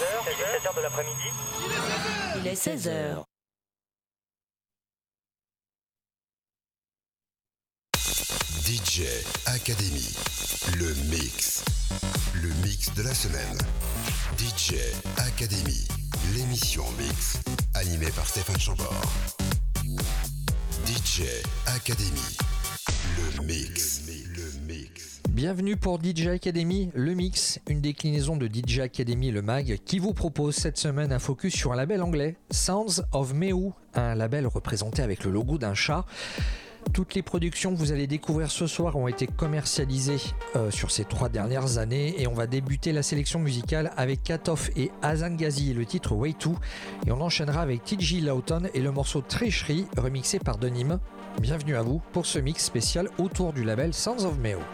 16h, il est 7h de l'après-midi. Il est 16h. DJ Academy, le mix de la semaine. DJ Academy, l'émission mix, animée par Stéphane Chambord. DJ Academy, le mix. Bienvenue pour DJ Academy, le mix, une déclinaison de DJ Academy, le mag, qui vous propose cette semaine un focus sur un label anglais, Sounds of Meow, un label représenté avec le logo d'un chat. Toutes les productions que vous allez découvrir ce soir ont été commercialisées sur ces 3 dernières années et on va débuter la sélection musicale avec Katoff et Hazan Ghazi et le titre Way 2 et on enchaînera avec TJ Lawton et le morceau Treachery remixé par Denim. Bienvenue à vous pour ce mix spécial autour du label Sounds of Meow.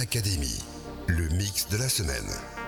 Academy, le mix de la semaine.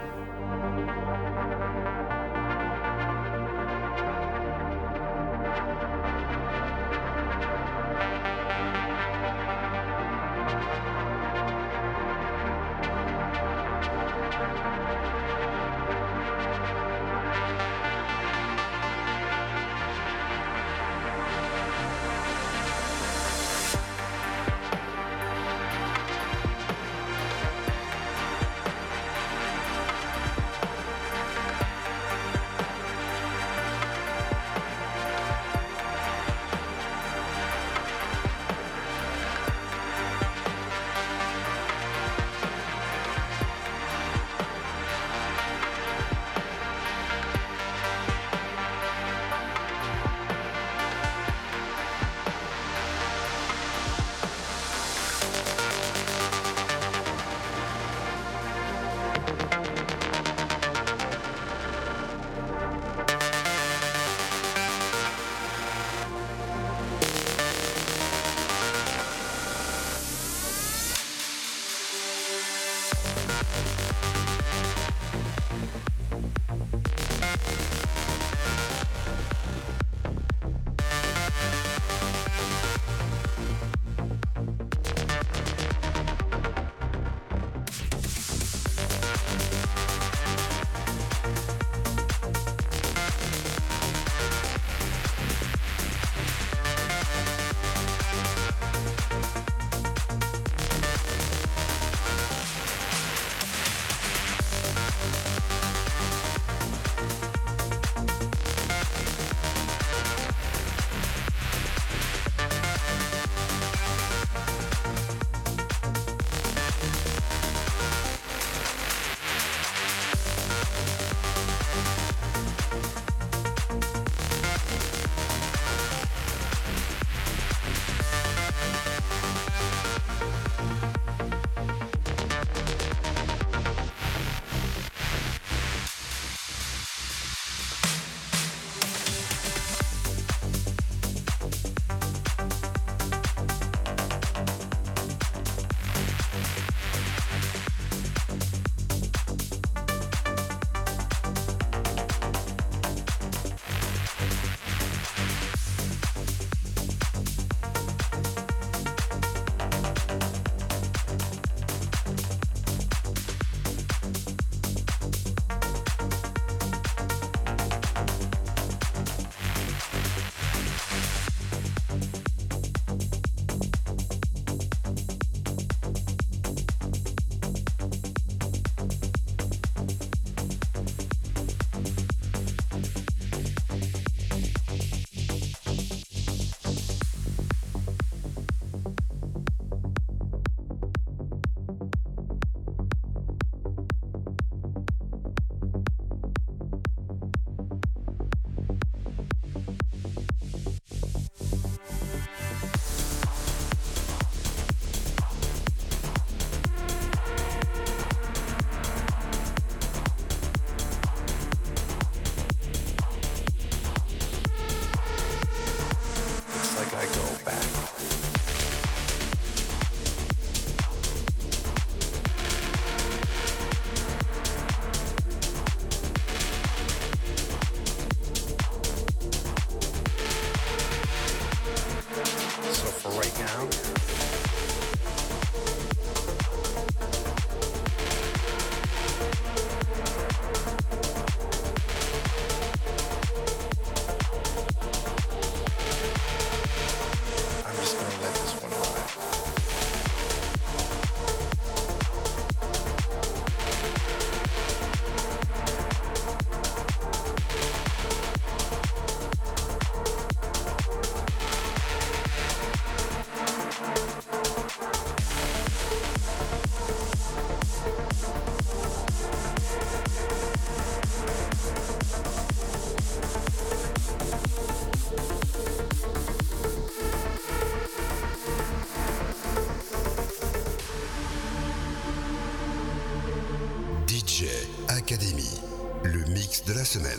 Academy, le mix de la semaine.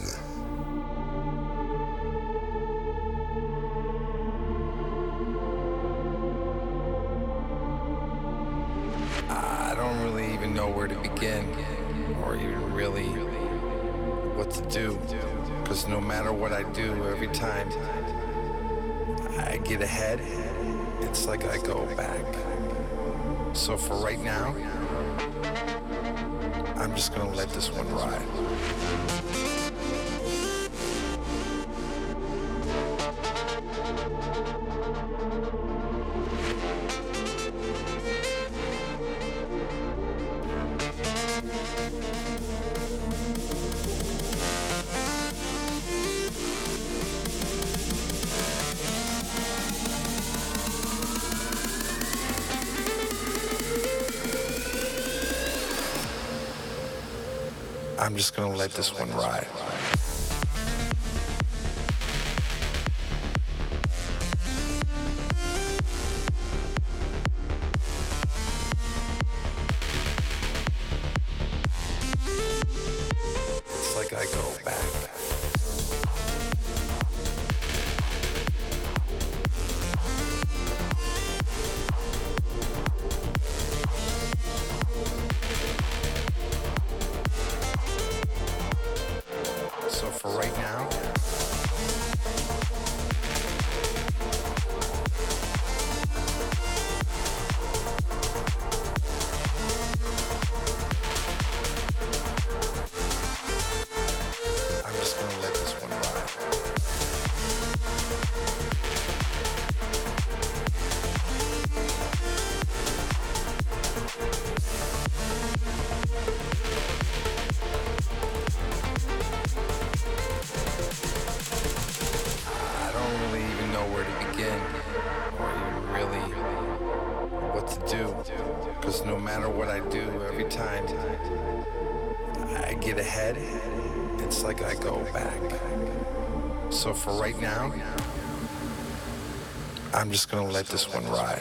I don't really what to do. Cause no matter what I do, every time I get ahead, it's like I go back. So for right now, I'm just gonna let this one ride. I'm just gonna let this one ride. It's like I go back. So for right now, I'm just gonna let this one ride. I don't really even know where to begin, or even really what to do. Cause no matter what I do, every time I get ahead, it's like I go back. So for right now, I'm just gonna let this one ride.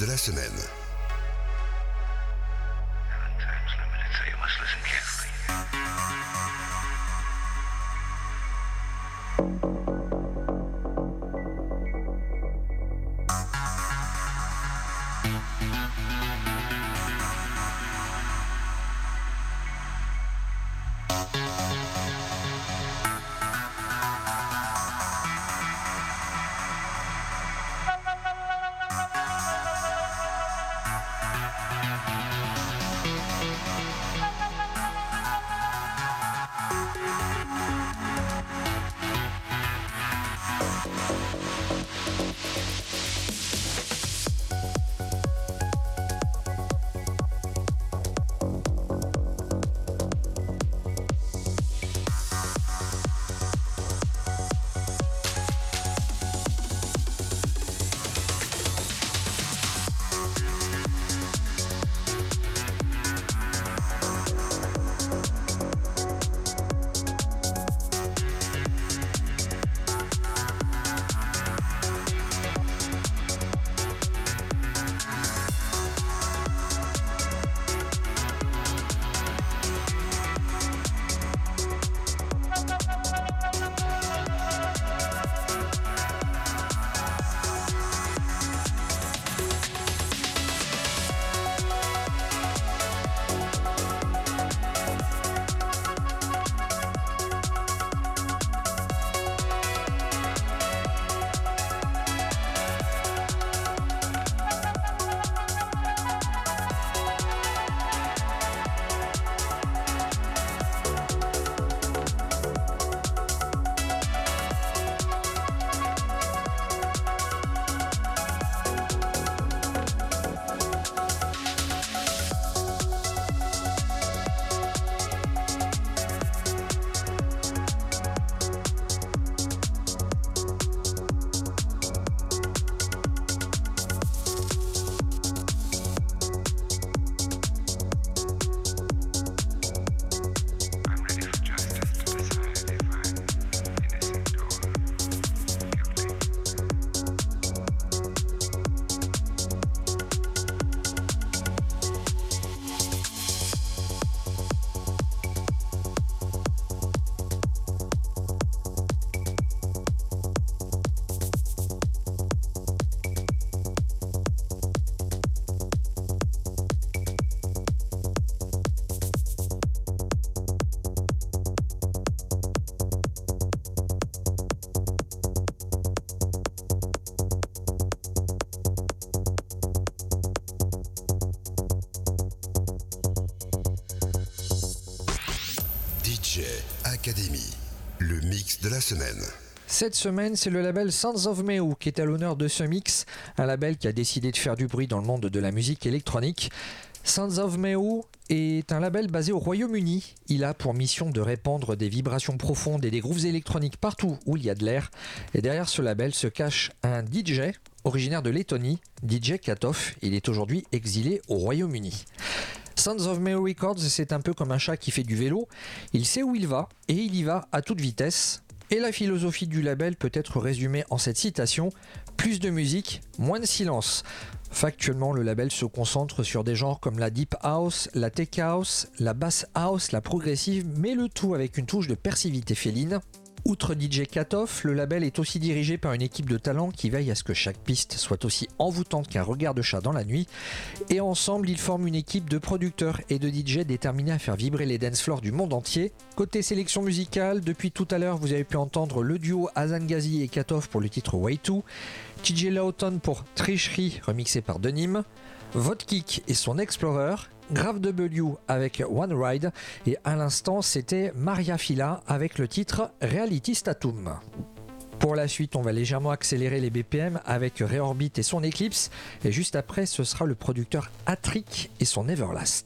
de la semaine. DJ Academy, le mix de la semaine. Cette semaine, c'est le label Sounds of Meow qui est à l'honneur de ce mix, un label qui a décidé de faire du bruit dans le monde de la musique électronique. Sounds of Meow est un label basé au Royaume-Uni. Il a pour mission de répandre des vibrations profondes et des grooves électroniques partout où il y a de l'air. Et derrière ce label se cache un DJ originaire de Lettonie, DJ Katov. Il est aujourd'hui exilé au Royaume-Uni. Sounds of Meow Records, c'est un peu comme un chat qui fait du vélo. Il sait où il va et il y va à toute vitesse. Et la philosophie du label peut être résumée en cette citation: plus de musique, moins de silence. Factuellement, le label se concentre sur des genres comme la deep house, la tech house, la bass house, la progressive, mais le tout avec une touche de persivité féline. Outre DJ Katov, le label est aussi dirigé par une équipe de talents qui veille à ce que chaque piste soit aussi envoûtante qu'un regard de chat dans la nuit. Et ensemble, ils forment une équipe de producteurs et de DJ déterminés à faire vibrer les dance floors du monde entier. Côté sélection musicale, depuis tout à l'heure, vous avez pu entendre le duo Hasan Ghazi et Katov pour le titre Way 2, TJ Lawton pour Tricherie remixé par Denim, Vodkick et son Explorer, Grave W avec One Ride, et à l'instant c'était Maria Fila avec le titre Reality Statum. Pour la suite, on va légèrement accélérer les BPM avec Reorbit et son Eclipse, et juste après ce sera le producteur Atrick et son Everlast.